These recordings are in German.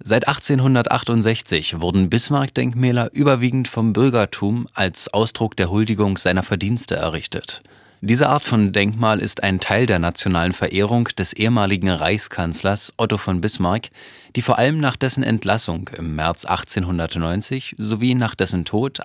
Seit 1868 wurden Bismarck-Denkmäler überwiegend vom Bürgertum als Ausdruck der Huldigung seiner Verdienste errichtet. Diese Art von Denkmal ist ein Teil der nationalen Verehrung des ehemaligen Reichskanzlers Otto von Bismarck, die vor allem nach dessen Entlassung im März 1890 sowie nach dessen Tod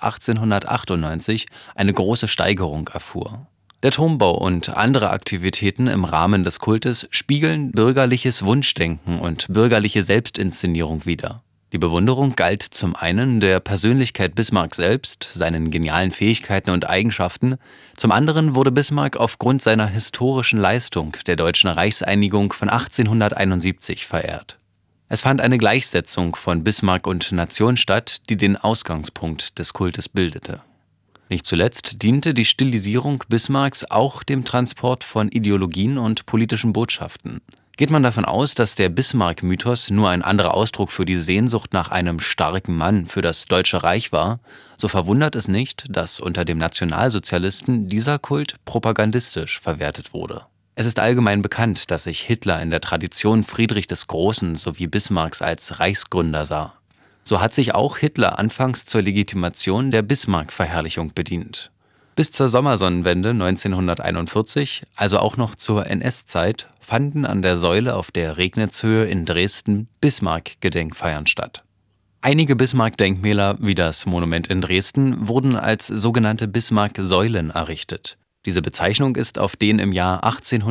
1898 eine große Steigerung erfuhr. Der Turmbau und andere Aktivitäten im Rahmen des Kultes spiegeln bürgerliches Wunschdenken und bürgerliche Selbstinszenierung wider. Die Bewunderung galt zum einen der Persönlichkeit Bismarck selbst, seinen genialen Fähigkeiten und Eigenschaften, zum anderen wurde Bismarck aufgrund seiner historischen Leistung der deutschen Reichseinigung von 1871 verehrt. Es fand eine Gleichsetzung von Bismarck und Nation statt, die den Ausgangspunkt des Kultes bildete. Nicht zuletzt diente die Stilisierung Bismarcks auch dem Transport von Ideologien und politischen Botschaften. Geht man davon aus, dass der Bismarck-Mythos nur ein anderer Ausdruck für die Sehnsucht nach einem starken Mann für das Deutsche Reich war, so verwundert es nicht, dass unter dem Nationalsozialisten dieser Kult propagandistisch verwertet wurde. Es ist allgemein bekannt, dass sich Hitler in der Tradition Friedrich des Großen sowie Bismarcks als Reichsgründer sah. So hat sich auch Hitler anfangs zur Legitimation der Bismarck-Verherrlichung bedient. Bis zur Sommersonnenwende 1941, also auch noch zur NS-Zeit, fanden an der Säule auf der Regnitzhöhe in Dresden Bismarck-Gedenkfeiern statt. Einige Bismarck-Denkmäler, wie das Monument in Dresden, wurden als sogenannte Bismarck-Säulen errichtet. Diese Bezeichnung ist auf den im Jahr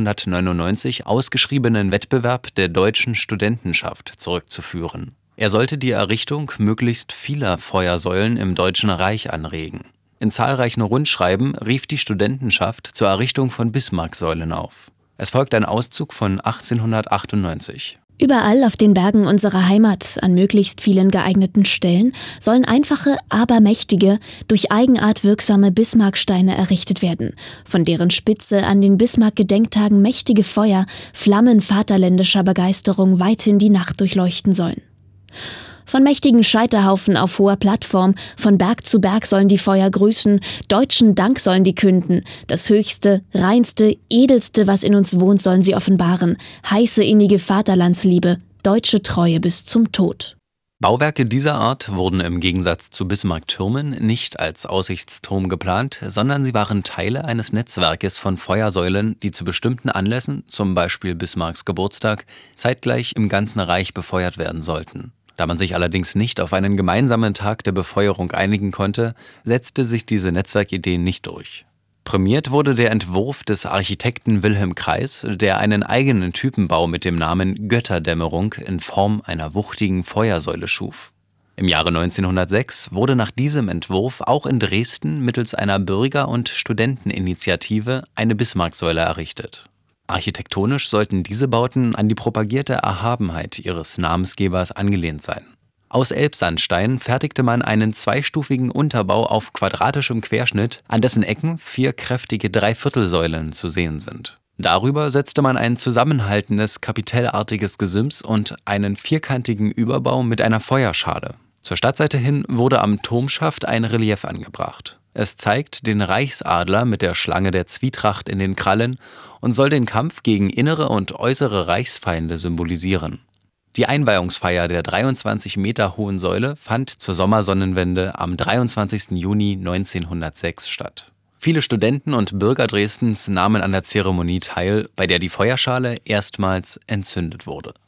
1899 ausgeschriebenen Wettbewerb der deutschen Studentenschaft zurückzuführen. Er sollte die Errichtung möglichst vieler Feuersäulen im Deutschen Reich anregen. In zahlreichen Rundschreiben rief die Studentenschaft zur Errichtung von Bismarck-Säulen auf. Es folgt ein Auszug von 1898. Überall auf den Bergen unserer Heimat, an möglichst vielen geeigneten Stellen, sollen einfache, aber mächtige, durch Eigenart wirksame Bismarcksteine errichtet werden, von deren Spitze an den Bismarck-Gedenktagen mächtige Feuer, Flammen vaterländischer Begeisterung weit in die Nacht durchleuchten sollen. Von mächtigen Scheiterhaufen auf hoher Plattform, von Berg zu Berg sollen die Feuer grüßen, deutschen Dank sollen die künden, das Höchste, Reinste, Edelste, was in uns wohnt, sollen sie offenbaren, heiße innige Vaterlandsliebe, deutsche Treue bis zum Tod. Bauwerke dieser Art wurden im Gegensatz zu Bismarck-Türmen nicht als Aussichtsturm geplant, sondern sie waren Teile eines Netzwerkes von Feuersäulen, die zu bestimmten Anlässen, zum Beispiel Bismarcks Geburtstag, zeitgleich im ganzen Reich befeuert werden sollten. Da man sich allerdings nicht auf einen gemeinsamen Tag der Befeuerung einigen konnte, setzte sich diese Netzwerkidee nicht durch. Prämiert wurde der Entwurf des Architekten Wilhelm Kreis, der einen eigenen Typenbau mit dem Namen Götterdämmerung in Form einer wuchtigen Feuersäule schuf. Im Jahre 1906 wurde nach diesem Entwurf auch in Dresden mittels einer Bürger- und Studenteninitiative eine Bismarcksäule errichtet. Architektonisch sollten diese Bauten an die propagierte Erhabenheit ihres Namensgebers angelehnt sein. Aus Elbsandstein fertigte man einen zweistufigen Unterbau auf quadratischem Querschnitt, an dessen Ecken 4 kräftige Dreiviertelsäulen zu sehen sind. Darüber setzte man ein zusammenhaltendes, kapitellartiges Gesims und einen vierkantigen Überbau mit einer Feuerschale. Zur Stadtseite hin wurde am Turmschaft ein Relief angebracht. Es zeigt den Reichsadler mit der Schlange der Zwietracht in den Krallen und soll den Kampf gegen innere und äußere Reichsfeinde symbolisieren. Die Einweihungsfeier der 23 Meter hohen Säule fand zur Sommersonnenwende am 23. Juni 1906 statt. Viele Studenten und Bürger Dresdens nahmen an der Zeremonie teil, bei der die Feuerschale erstmals entzündet wurde.